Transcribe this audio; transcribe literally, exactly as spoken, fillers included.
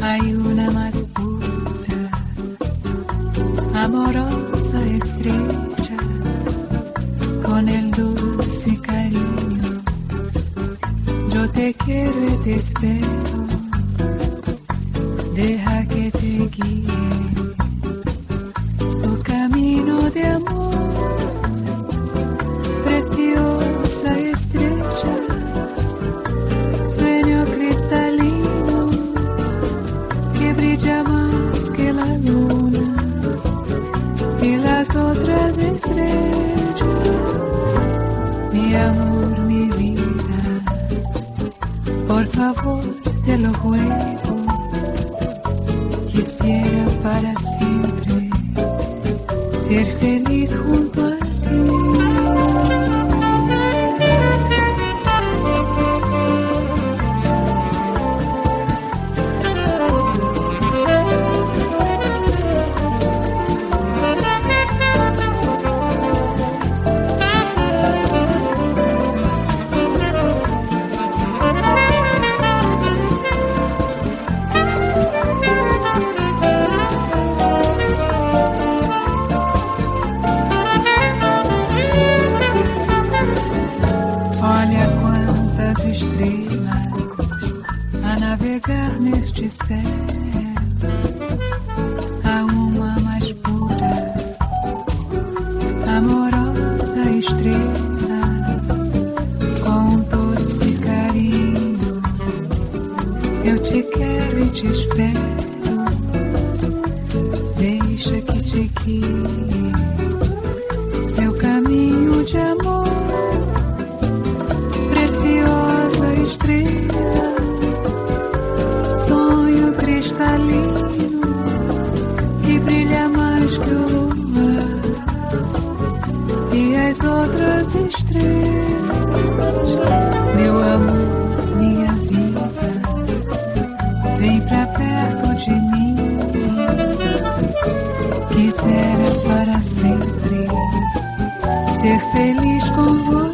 Hay una más pura, amorosa estrella, con el dulce cariño. Yo te quiero y te espero, deja que te guíe su camino de amor. Preciosa estrella, sueño cristalino que brilla más que la luna y las otras estrellas. Mi amor, mi vida, por favor te lo ruego, quisiera para siempre ser feliz junto a ti. Olha quantas estrelas a navegar neste céu. Há uma mais pura, amorosa estrela, com um doce carinho. Eu te quero e te espero, deixa que te guie seu caminho de amor. Preciosa estrela, sonho cristalino que brilha mais que o luar e as outras estrelas. Meu amor, minha vida, vem pra perto de mim. Quisera para sempre ser feliz com você.